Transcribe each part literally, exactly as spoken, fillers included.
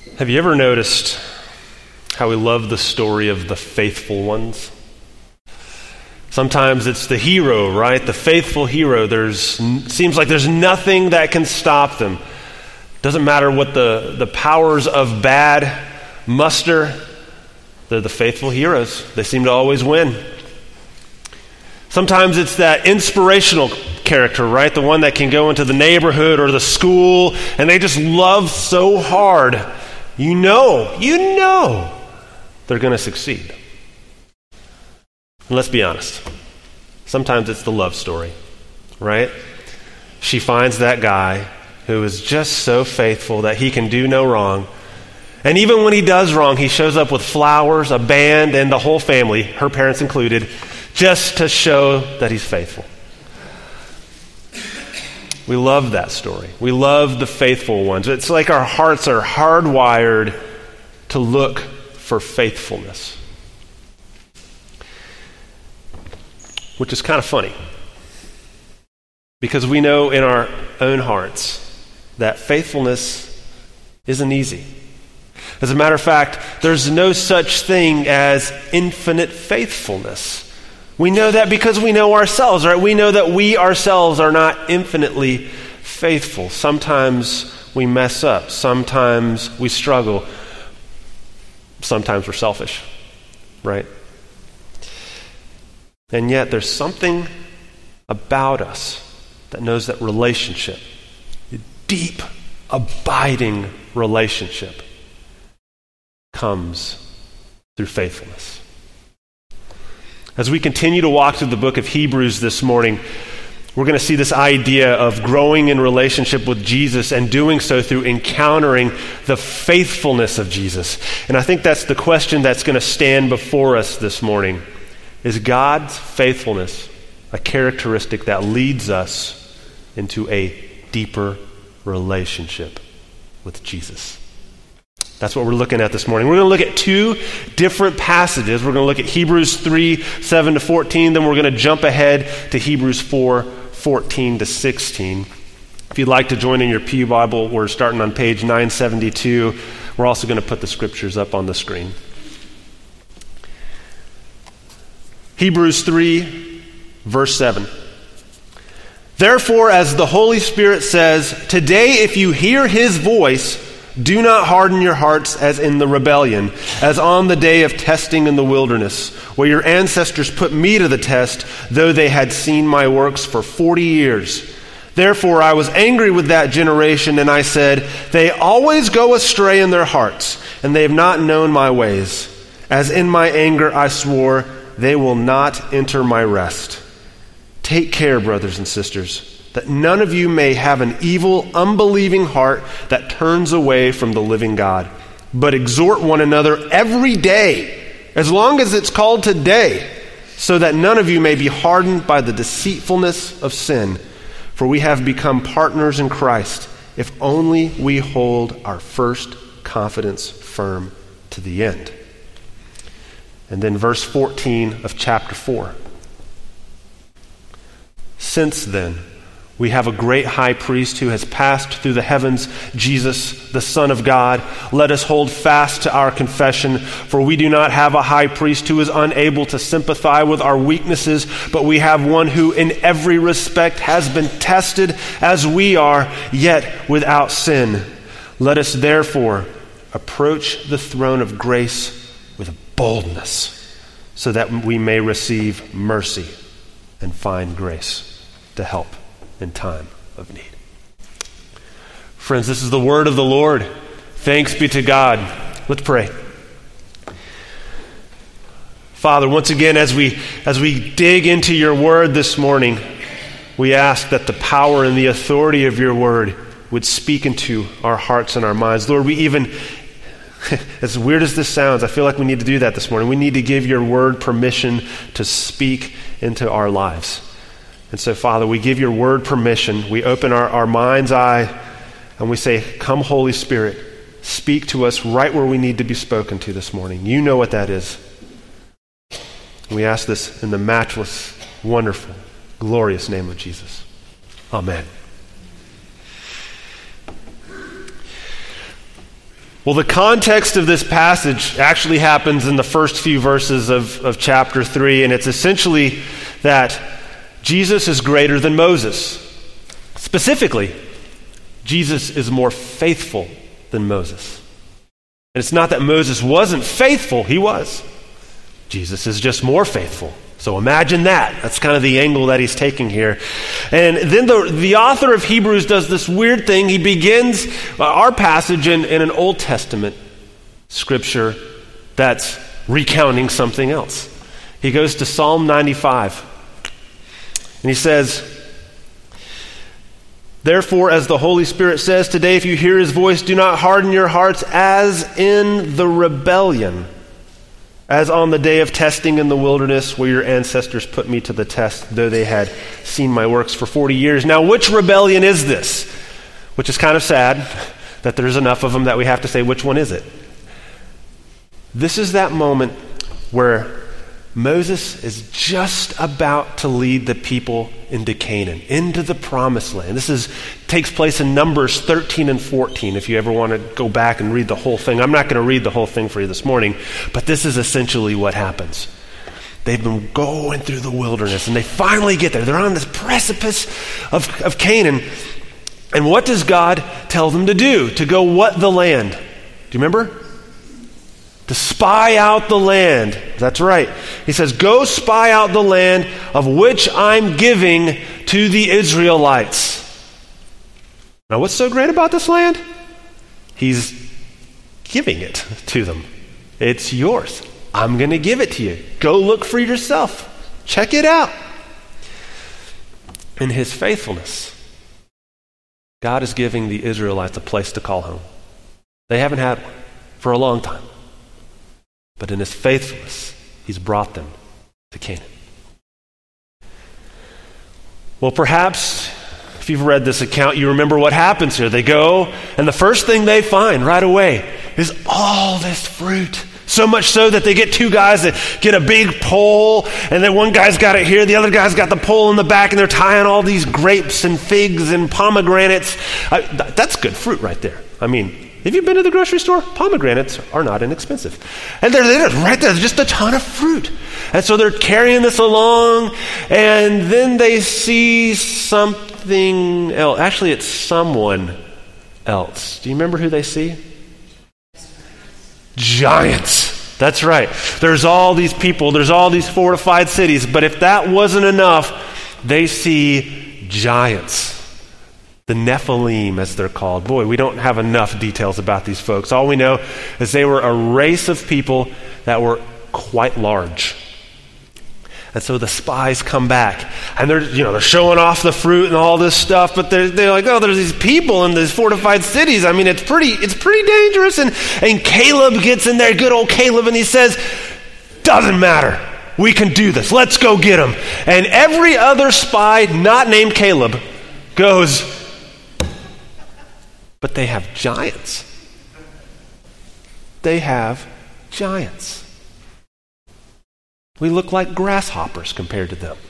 Have you ever noticed how we love the story of the faithful ones? Sometimes it's the hero, right? The faithful hero. There's seems like there's nothing that can stop them. Doesn't matter what the, the powers of bad muster. They're the faithful heroes. They seem to always win. Sometimes it's that inspirational character, right? The one that can go into the neighborhood or the school and they just love so hard. You know, you know they're going to succeed. And let's be honest. Sometimes it's the love story, right? She finds that guy who is just so faithful that he can do no wrong. And even when he does wrong, he shows up with flowers, a band, and the whole family, her parents included, just to show that he's faithful. We love that story. We love the faithful ones. It's like our hearts are hardwired to look for faithfulness. Which is kind of funny. Because we know in our own hearts that faithfulness isn't easy. As a matter of fact, there's no such thing as infinite faithfulness. We know that because we know ourselves, right? We know that we ourselves are not infinitely faithful. Sometimes we mess up. Sometimes we struggle. Sometimes we're selfish, right? And yet there's something about us that knows that relationship, a deep, abiding relationship, comes through faithfulness. As we continue to walk through the book of Hebrews this morning, we're going to see this idea of growing in relationship with Jesus and doing so through encountering the faithfulness of Jesus. And I think that's the question that's going to stand before us this morning. Is God's faithfulness a characteristic that leads us into a deeper relationship with Jesus? That's what we're looking at this morning. We're going to look at two different passages. We're going to look at Hebrews three, seven to fourteen. Then we're going to jump ahead to Hebrews four, fourteen to sixteen. If you'd like to join in your Pew Bible, we're starting on page nine seventy-two. We're also going to put the scriptures up on the screen. Hebrews three, verse seven. Therefore, as the Holy Spirit says, today if you hear his voice, do not harden your hearts as in the rebellion, as on the day of testing in the wilderness, where your ancestors put me to the test, though they had seen my works for forty years. Therefore I was angry with that generation, and I said, they always go astray in their hearts, and they have not known my ways. As in my anger I swore, they will not enter my rest. Take care, brothers and sisters, that none of you may have an evil, unbelieving heart that turns away from the living God. But exhort one another every day, as long as it's called today, so that none of you may be hardened by the deceitfulness of sin. For we have become partners in Christ, if only we hold our first confidence firm to the end. And then verse fourteen of chapter four. Since then, we have a great high priest who has passed through the heavens, Jesus, the Son of God. Let us hold fast to our confession, for we do not have a high priest who is unable to sympathize with our weaknesses, but we have one who in every respect has been tested as we are, yet without sin. Let us therefore approach the throne of grace with boldness, so that we may receive mercy and find grace to help in time of need. Friends, this is the word of the Lord. Thanks be to God. Let's pray. Father, once again, as we as we dig into your word this morning, we ask that the power and the authority of your word would speak into our hearts and our minds. Lord, we even, as weird as this sounds, I feel like we need to do that this morning. We need to give your word permission to speak into our lives. And so, Father, we give your word permission. We open our, our mind's eye and we say, come, Holy Spirit, speak to us right where we need to be spoken to this morning. You know what that is. And we ask this in the matchless, wonderful, glorious name of Jesus. Amen. Well, the context of this passage actually happens in the first few verses of, of chapter three, and it's essentially that Jesus is greater than Moses. Specifically, Jesus is more faithful than Moses. And it's not that Moses wasn't faithful, he was. Jesus is just more faithful. So imagine that. That's kind of the angle that he's taking here. And then the, the author of Hebrews does this weird thing. He begins our passage in, in an Old Testament scripture that's recounting something else. He goes to Psalm ninety-five. And he says, therefore, as the Holy Spirit says today, if you hear his voice, do not harden your hearts as in the rebellion, as on the day of testing in the wilderness where your ancestors put me to the test, though they had seen my works for forty years. Now, which rebellion is this? Which is kind of sad that there's enough of them that we have to say, which one is it? This is that moment where Moses is just about to lead the people into Canaan, into the promised land. This is takes place in Numbers thirteen and fourteen, if you ever want to go back and read the whole thing. I'm not going to read the whole thing for you this morning, but this is essentially what happens. They've been going through the wilderness, and they finally get there. They're on this precipice of, of Canaan. And what does God tell them to do? To go what the land? Do you remember? To spy out the land. That's right. He says, go spy out the land of which I'm giving to the Israelites. Now, what's so great about this land? He's giving it to them. It's yours. I'm going to give it to you. Go look for yourself. Check it out. In his faithfulness, God is giving the Israelites a place to call home. They haven't had one for a long time. But in his faithfulness, he's brought them to Canaan. Well, perhaps if you've read this account, you remember what happens here. They go, and the first thing they find right away is all this fruit. So much so that they get two guys that get a big pole, and then one guy's got it here, the other guy's got the pole in the back, and they're tying all these grapes and figs and pomegranates. I, th- that's good fruit right there. I mean, have you been to the grocery store? Pomegranates are not inexpensive. And they're, they're right there, just a ton of fruit. And so they're carrying this along, and then they see something else. Actually, it's someone else. Do you remember who they see? Giants. That's right. There's all these people, there's all these fortified cities, but if that wasn't enough, they see giants. The Nephilim, as they're called. Boy, we don't have enough details about these folks. All we know is they were a race of people that were quite large. And so the spies come back, and they're, you know, they're showing off the fruit and all this stuff, but they're, they're like, oh, there's these people in these fortified cities. I mean, it's pretty, it's pretty dangerous. And, and Caleb gets in there, good old Caleb, and he says, doesn't matter. We can do this. Let's go get them. And every other spy not named Caleb goes, but they have giants. They have giants. We look like grasshoppers compared to them,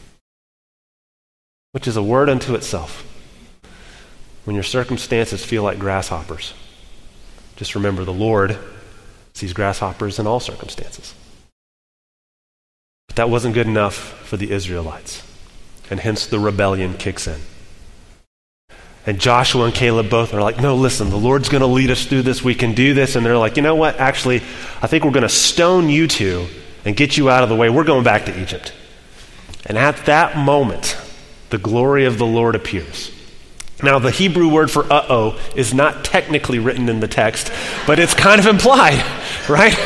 which is a word unto itself. When your circumstances feel like grasshoppers, just remember the Lord sees grasshoppers in all circumstances. But that wasn't good enough for the Israelites, and hence the rebellion kicks in. And Joshua and Caleb both are like, no, listen, the Lord's going to lead us through this. We can do this. And they're like, you know what? Actually, I think we're going to stone you two and get you out of the way. We're going back to Egypt. And at that moment, the glory of the Lord appears. Now, the Hebrew word for uh-oh is not technically written in the text, but it's kind of implied, right?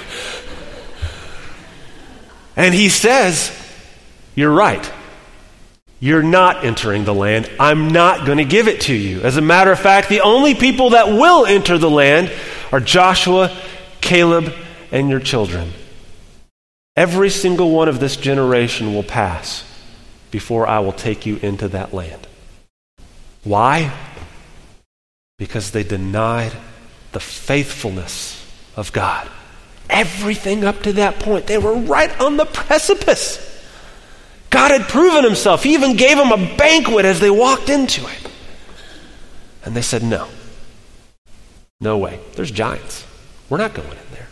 And he says, you're right. You're not entering the land. I'm not going to give it to you. As a matter of fact, the only people that will enter the land are Joshua, Caleb, and your children. Every single one of this generation will pass before I will take you into that land. Why? Because they denied the faithfulness of God. Everything up to that point, they were right on the precipice. God had proven himself. He even gave them a banquet as they walked into it. And they said no. No way. There's giants. We're not going in there.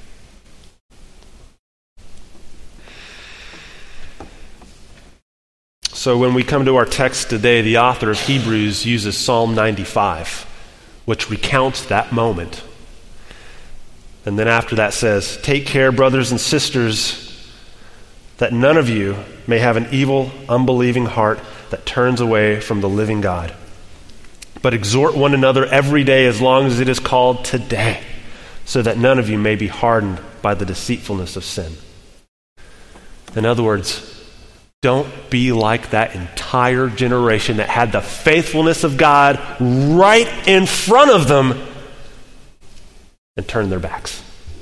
So when we come to our text today, the author of Hebrews uses Psalm ninety-five, which recounts that moment. And then after that says, "Take care, brothers and sisters, that none of you may have an evil, unbelieving heart that turns away from the living God. But exhort one another every day as long as it is called today, so that none of you may be hardened by the deceitfulness of sin." In other words, don't be like that entire generation that had the faithfulness of God right in front of them and turn their backs.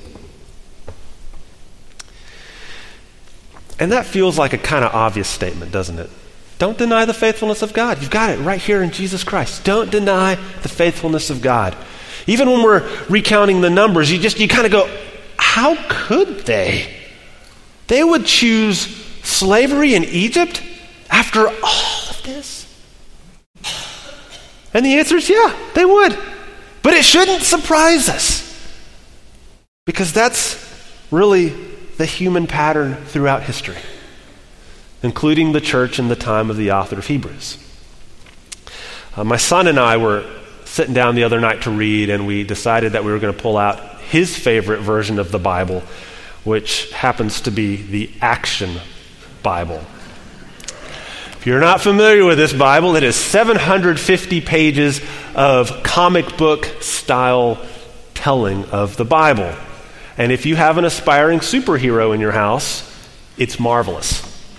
And that feels like a kind of obvious statement, doesn't it? Don't deny the faithfulness of God. You've got it right here in Jesus Christ. Don't deny the faithfulness of God. Even when we're recounting the numbers, you just you kind of go, how could they? They would choose slavery in Egypt after all of this? And the answer is yeah, they would. But it shouldn't surprise us, because that's really the human pattern throughout history, including the church in the time of the author of Hebrews. Uh, my son and I were sitting down the other night to read, and we decided that we were going to pull out his favorite version of the Bible, which happens to be the Action Bible. If you're not familiar with this Bible, it is seven hundred fifty pages of comic book style telling of the Bible. And if you have an aspiring superhero in your house, it's marvelous.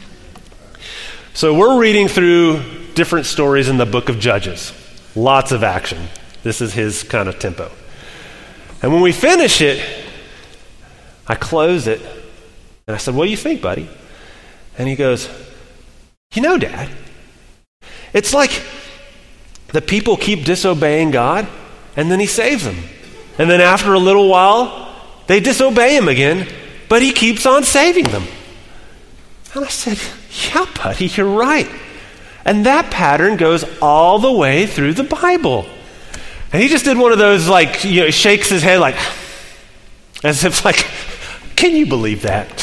So we're reading through different stories in the book of Judges. Lots of action. This is his kind of tempo. And when we finish it, I close it, and I said, "What do you think, buddy?" And he goes, "You know, Dad, it's like the people keep disobeying God, and then he saves them. And then after a little while, they disobey him again, but he keeps on saving them." And I said, "Yeah, buddy, you're right. And that pattern goes all the way through the Bible." And he just did one of those, like, you know, shakes his head like, as if like, can you believe that?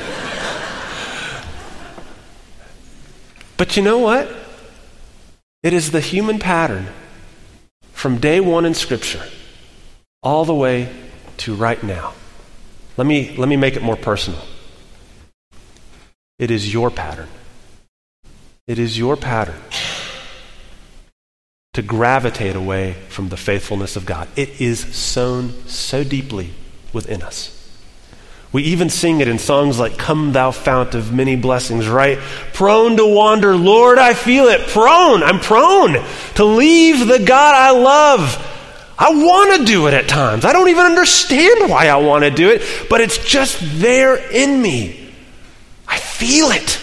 But you know what? It is the human pattern from day one in Scripture all the way to right now. Let me, let me make it more personal. It is your pattern. It is your pattern to gravitate away from the faithfulness of God. It is sown so deeply within us. We even sing it in songs like "Come Thou Fount of Many Blessings," right? Prone to wander, Lord, I feel it. Prone, I'm prone to leave the God I love. I want to do it at times. I don't even understand why I want to do it, but it's just there in me. I feel it.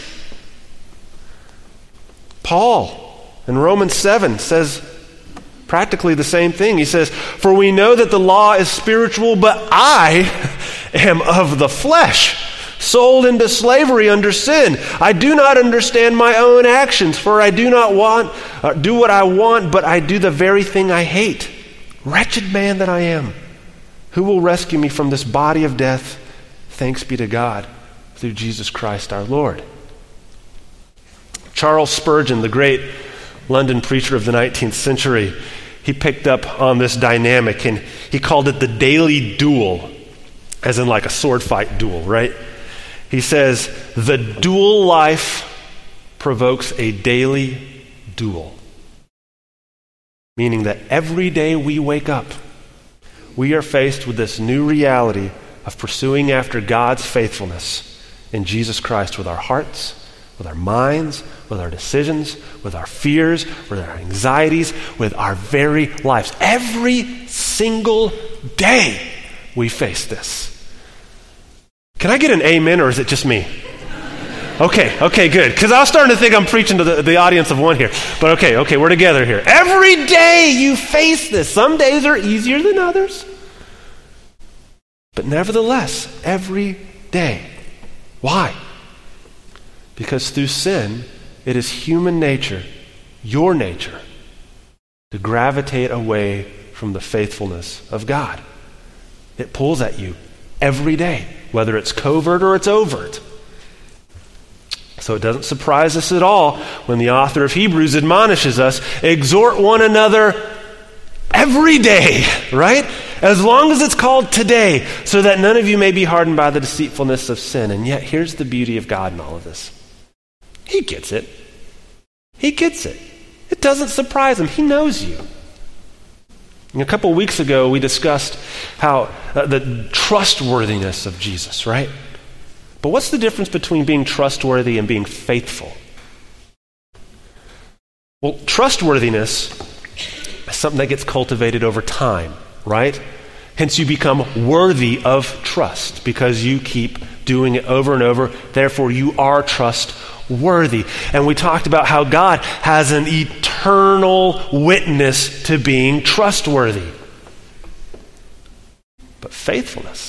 Paul in Romans seven says practically the same thing. He says, "For we know that the law is spiritual, but I am of the flesh, sold into slavery under sin. I do not understand my own actions, for I do not want uh, do what I want, but I do the very thing I hate. Wretched man that I am, who will rescue me from this body of death? Thanks be to God through Jesus Christ our Lord." Charles Spurgeon, the great London preacher of the nineteenth century, he picked up on this dynamic, and he called it the daily duel, as in like a sword fight duel, right? He says, "The dual life provokes a daily duel." Meaning that every day we wake up, we are faced with this new reality of pursuing after God's faithfulness in Jesus Christ with our hearts, with our minds, with our decisions, with our fears, with our anxieties, with our very lives. Every single day we face this. Can I get an amen, or is it just me? Okay, okay, good. Because I was starting to think I'm preaching to the, the audience of one here. But okay, okay, we're together here. Every day you face this. Some days are easier than others. But nevertheless, every day. Why? Because through sin, it is human nature, your nature, to gravitate away from the faithfulness of God. It pulls at you every day, whether it's covert or it's overt. So it doesn't surprise us at all when the author of Hebrews admonishes us, exhort one another every day, right? As long as it's called today, so that none of you may be hardened by the deceitfulness of sin. And yet, here's the beauty of God in all of this. He gets it. He gets it. It doesn't surprise him. He knows you. And a couple weeks ago, we discussed how uh, the trustworthiness of Jesus, right? But what's the difference between being trustworthy and being faithful? Well, trustworthiness is something that gets cultivated over time, right? Hence you become worthy of trust because you keep doing it over and over. Therefore, you are trustworthy. And we talked about how God has an eternal witness to being trustworthy. But faithfulness,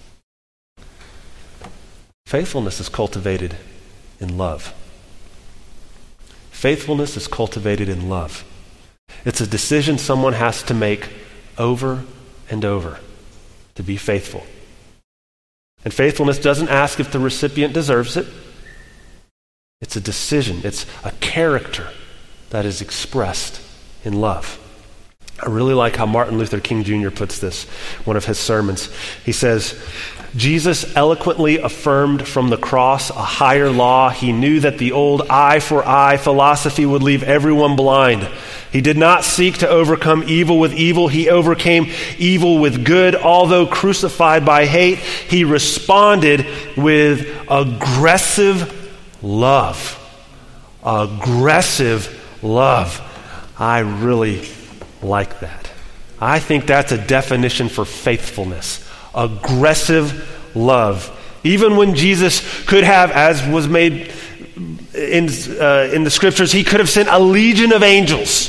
faithfulness is cultivated in love. Faithfulness is cultivated in love. It's a decision someone has to make over and over to be faithful. And faithfulness doesn't ask if the recipient deserves it. It's a decision. It's a character that is expressed in love. I really like how Martin Luther King Junior puts this, one of his sermons. He says, Jesus eloquently affirmed from the cross a higher law. He knew that the old eye for eye philosophy would leave everyone blind. He did not seek to overcome evil with evil. He overcame evil with good. Although crucified by hate, he responded with aggressive love. Aggressive love. I really like that. I think that's a definition for faithfulness. Aggressive love. Even when Jesus could have, as was made in, uh, in the scriptures, he could have sent a legion of angels.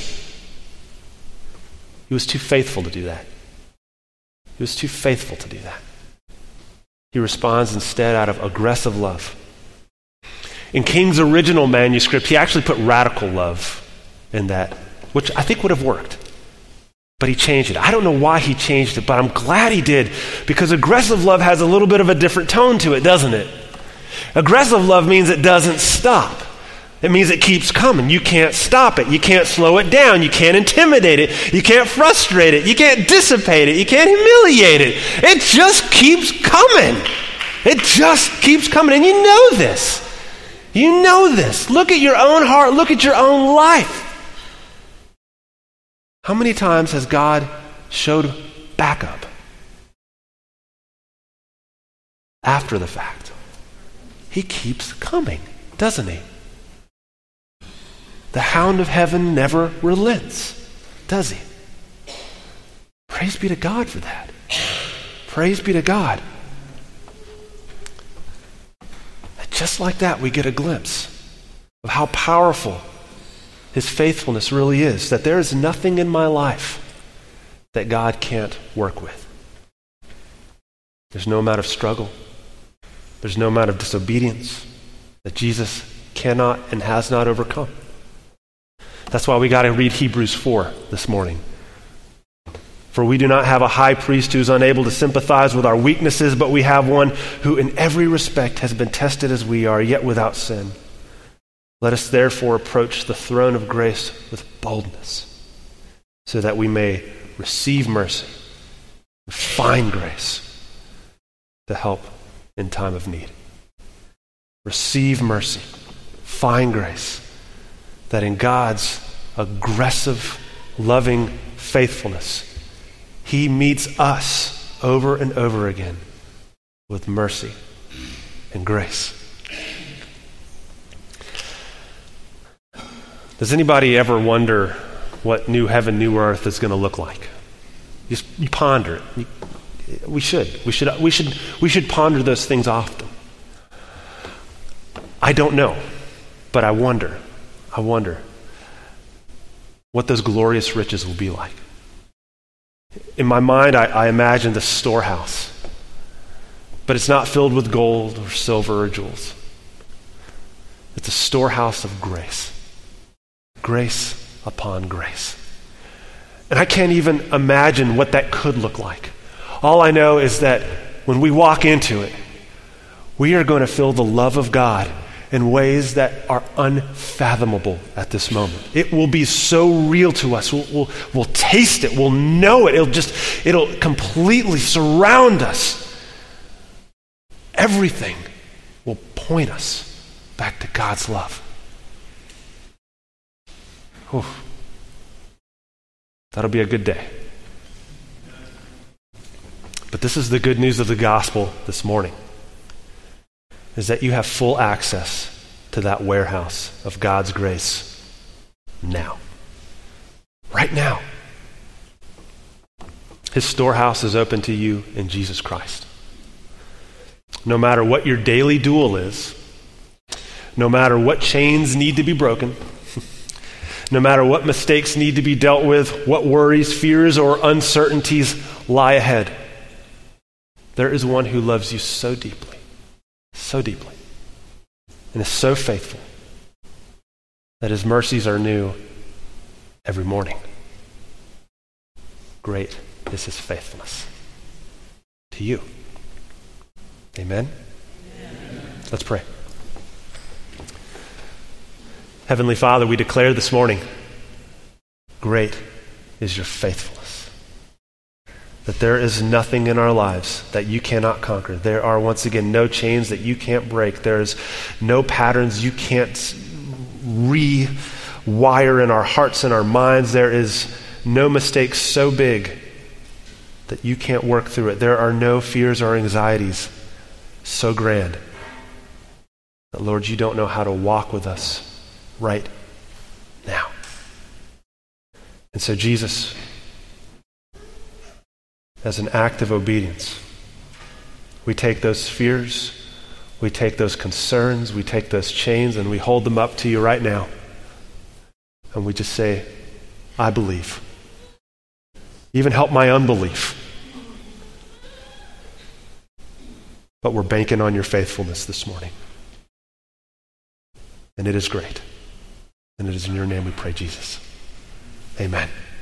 He was too faithful to do that. He was too faithful to do that. He responds instead out of aggressive love. In King's original manuscript, he actually put radical love in that, which I think would have worked. But he changed it. I don't know why he changed it, but I'm glad he did, because aggressive love has a little bit of a different tone to it, doesn't it? Aggressive love means it doesn't stop. It means it keeps coming. You can't stop it. You can't slow it down. You can't intimidate it. You can't frustrate it. You can't dissipate it. You can't humiliate it. It just keeps coming. It just keeps coming. And you know this. You know this. Look at your own heart. Look at your own life. How many times has God showed back up after the fact? He keeps coming, doesn't he? The hound of heaven never relents, does he? Praise be to God for that. Praise be to God. And just like that, we get a glimpse of how powerful his faithfulness really is, that there is nothing in my life that God can't work with. There's no amount of struggle. There's no amount of disobedience that Jesus cannot and has not overcome. That's why we got to read Hebrews four this morning. For we do not have a high priest who is unable to sympathize with our weaknesses, but we have one who in every respect has been tested as we are, yet without sin. Let us therefore approach the throne of grace with boldness, so that we may receive mercy and find grace to help in time of need. Receive mercy, find grace, that in God's aggressive, loving faithfulness, he meets us over and over again with mercy and grace. Does anybody ever wonder what new heaven, new earth is going to look like? You, just, you ponder it. You, we should. We should. We should. We should ponder those things often. I don't know, but I wonder. I wonder what those glorious riches will be like. In my mind, I, I imagine the storehouse, but it's not filled with gold or silver or jewels. It's a storehouse of grace. Grace upon grace. And I can't even imagine what that could look like. All I know is that when we walk into it, we are going to feel the love of God in ways that are unfathomable at this moment. It will be so real to us. We'll, we'll, we'll taste it. We'll know it. It'll just, it'll completely surround us. Everything will point us back to God's love. Whew. That'll be a good day. But this is the good news of the gospel this morning, is that you have full access to that warehouse of God's grace now. Right now. His storehouse is open to you in Jesus Christ. No matter what your daily duel is, no matter what chains need to be broken, no matter what mistakes need to be dealt with, what worries, fears, or uncertainties lie ahead, there is one who loves you so deeply, so deeply, and is so faithful that his mercies are new every morning. Great is his faithfulness to you. Amen? Amen. Let's pray. Heavenly Father, we declare this morning, great is your faithfulness. That there is nothing in our lives that you cannot conquer. There are, once again, no chains that you can't break. There's no patterns you can't rewire in our hearts and our minds. There is no mistake so big that you can't work through it. There are no fears or anxieties so grand that, Lord, you don't know how to walk with us right now. And so, Jesus, as an act of obedience, we take those fears, we take those concerns, we take those chains, and we hold them up to you right now. And we just say, I believe. Even help my unbelief. But we're banking on your faithfulness this morning. And it is great. And it is in your name we pray, Jesus. Amen.